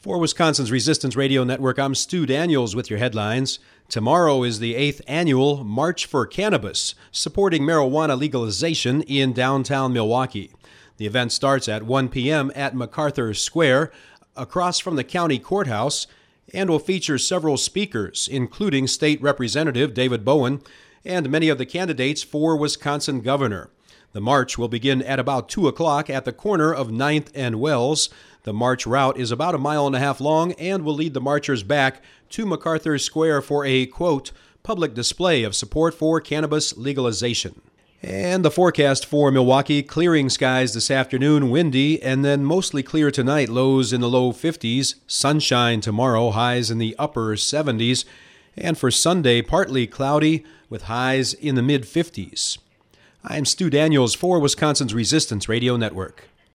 For Wisconsin's Resistance Radio Network, I'm Stu Daniels with your headlines. Tomorrow is the 8th annual March for Cannabis, supporting marijuana legalization in downtown Milwaukee. The event starts at 1 p.m. at MacArthur Square, across from the county courthouse, and will feature several speakers, including State Representative David Bowen and many of the candidates for Wisconsin governor. The march will begin at about 2 o'clock at the corner of 9th and Wells. The march route is about 1.5 miles long and will lead the marchers back to MacArthur Square for a, quote, public display of support for cannabis legalization. And the forecast for Milwaukee, clearing skies this afternoon, windy, and then mostly clear tonight, lows in the low 50s, sunshine tomorrow, highs in the upper 70s, and for Sunday, partly cloudy with highs in the mid-50s. I'm Stu Daniels for Wisconsin's Resistance Radio Network.